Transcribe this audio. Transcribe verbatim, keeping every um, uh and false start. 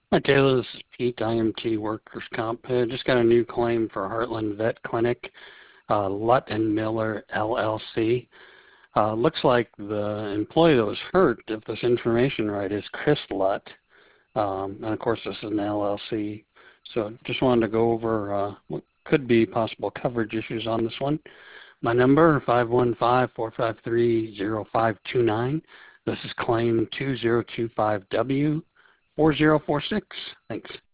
Hi, Taylor. This is Pete, I M T Workers' Comp. I just got a new claim for Heartland Vet Clinic, uh, Lutt and Miller, L L C. Uh, looks like the employee that was hurt, if this information right, is Chris Lutt. Um, and of course, this is an L L C. So just wanted to go over uh, what could be possible coverage issues on this one. My number, five one five, four five three, zero five two nine. This is claim two zero two five W four zero four six. Thanks.